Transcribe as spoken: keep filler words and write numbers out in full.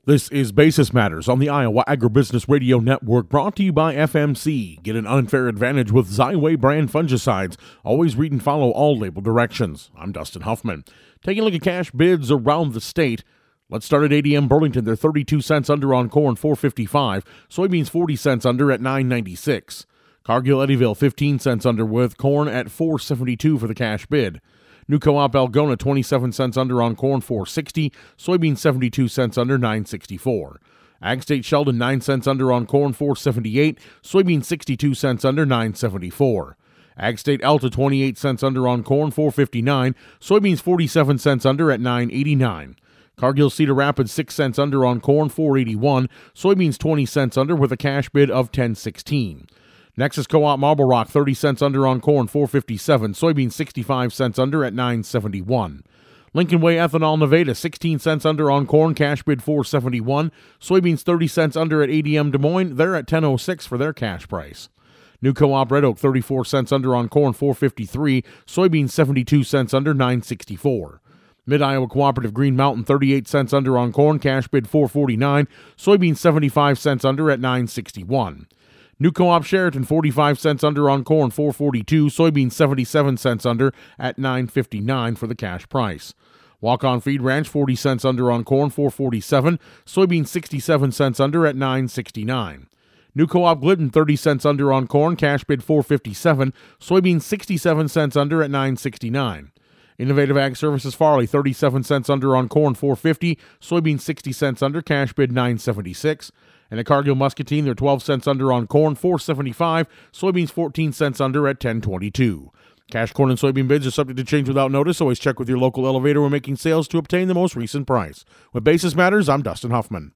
This is Basis Matters on the Iowa Agribusiness Radio Network, brought to you by F M C. Get an unfair advantage with Xyway brand fungicides. Always read and follow all label directions. I'm Dustin Huffman. Taking a look at cash bids around the state. Let's start at A D M Burlington. They're thirty-two cents under on corn, four fifty-five. Soybeans forty cents under at nine ninety-six. Cargill Eddyville fifteen cents under with corn at four seventy-two for the cash bid. New Co-op Algona twenty-seven cents under on corn, four sixty. Soybeans seventy-two cents under, nine sixty-four. Ag State Sheldon nine cents under on corn, four seventy-eight. Soybeans sixty-two cents under, nine seventy-four. Ag State Alta twenty-eight cents under on corn, four fifty-nine. Soybeans forty-seven cents under at nine eighty-nine. Cargill Cedar Rapids six cents under on corn, four eighty-one. Soybeans twenty cents under with a cash bid of ten sixteen. Nexus Co-op Marble Rock thirty cents under on corn, four fifty-seven. Soybeans sixty-five cents under at nine seventy-one. Lincoln Way Ethanol Nevada sixteen cents under on corn, cash bid four seventy-one. Soybeans thirty cents under at A D M Des Moines. They're at ten oh six for their cash price. New Co-op Red Oak thirty-four cents under on corn, four fifty-three. Soybeans seventy-two cents under, nine sixty-four. Mid-Iowa Cooperative Green Mountain thirty-eight cents under on corn, cash bid four forty-nine. Soybeans seventy-five cents under at nine sixty-one. New Co-op Sheraton forty-five cents under on corn, four forty-two. Soybeans seventy-seven cents under at nine fifty-nine for the cash price. Walk-On Feed Ranch forty cents under on corn, four forty-seven. Soybeans sixty-seven cents under at nine sixty-nine. New Co-op Glidden thirty cents under on corn, cash bid four fifty-seven. Soybeans sixty-seven cents under at nine sixty-nine. Innovative Ag Services Farley thirty-seven cents under on corn, four fifty. Soybeans sixty cents under, cash bid nine seventy-six. And at Cargill Muscatine, they're twelve cents under on corn, four seventy-five. Soybeans fourteen cents under at ten twenty-two. Cash corn and soybean bids are subject to change without notice. Always check with your local elevator when making sales to obtain the most recent price. With Basis Matters, I'm Dustin Huffman.